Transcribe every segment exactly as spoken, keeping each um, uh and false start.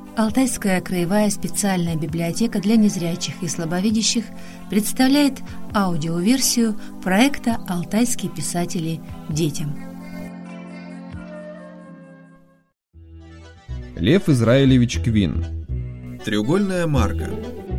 Алтайская краевая специальная библиотека для незрячих и слабовидящих представляет аудиоверсию проекта «Алтайские писатели детям». Лев Израилевич Квин. Треугольная марка.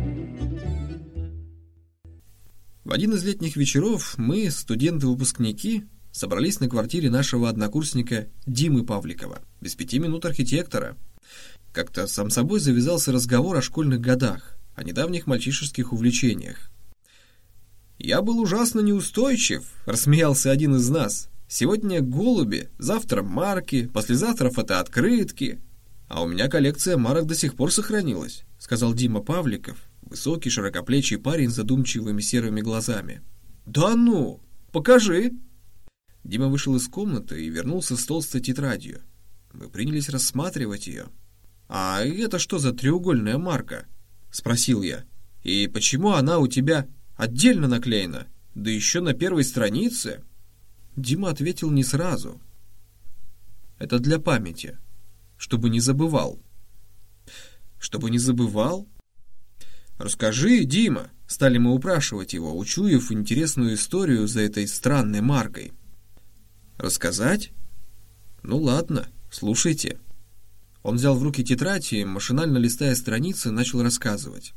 В один из летних вечеров мы, студенты-выпускники, собрались на квартире нашего однокурсника Димы Павликова, без пяти минут архитектора. Как-то сам собой завязался разговор о школьных годах, о недавних мальчишеских увлечениях. «Я был ужасно неустойчив», — рассмеялся один из нас. «Сегодня голуби, завтра марки, послезавтра фотооткрытки. А у меня коллекция марок до сих пор сохранилась», — сказал Дима Павликов, высокий широкоплечий парень с задумчивыми серыми глазами. «Да ну! Покажи!» Дима вышел из комнаты и вернулся с толстой тетрадью. Мы принялись рассматривать ее. «А это что за треугольная марка?» — спросил я. «И почему она у тебя отдельно наклеена? Да еще на первой странице?» Дима ответил не сразу. «Это для памяти, чтобы не забывал». «Чтобы не забывал?» «Расскажи, Дима», — стали мы упрашивать его, учуяв интересную историю за этой странной маркой. «Рассказать? Ну ладно, слушайте». Он взял в руки тетрадь и, машинально листая страницы, начал рассказывать.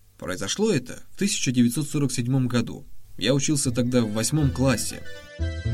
Произошло это в тысяча девятьсот сорок седьмом году. Я учился тогда в восьмом классе.